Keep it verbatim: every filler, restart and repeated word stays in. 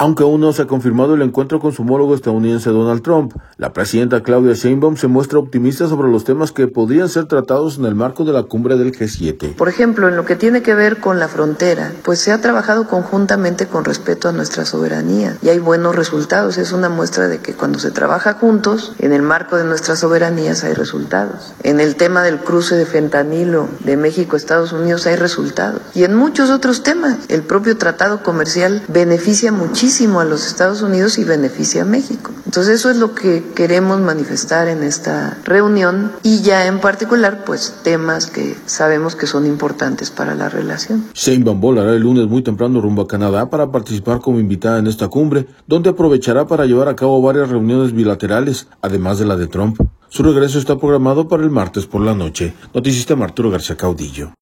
Aunque aún no se ha confirmado el encuentro con su homólogo estadounidense Donald Trump, la presidenta Claudia Sheinbaum se muestra optimista sobre los temas que podrían ser tratados en el marco de la cumbre del G siete. Por ejemplo, en lo que tiene que ver con la frontera, pues se ha trabajado conjuntamente con respeto a nuestra soberanía y hay buenos resultados. Es una muestra de que cuando se trabaja juntos, en el marco de nuestras soberanías hay resultados. En el tema del cruce de fentanilo de México a Estados Unidos hay resultados. Y en muchos otros temas, el propio tratado comercial beneficia muchísimo a los Estados Unidos y beneficia a México. Entonces eso es lo que queremos manifestar en esta reunión y ya en particular pues temas que sabemos que son importantes para la relación. Sheinbaum volará el lunes muy temprano rumbo a Canadá para participar como invitada en esta cumbre, donde aprovechará para llevar a cabo varias reuniones bilaterales, además de la de Trump. Su regreso está programado para el martes por la noche. Noticista Arturo García Caudillo.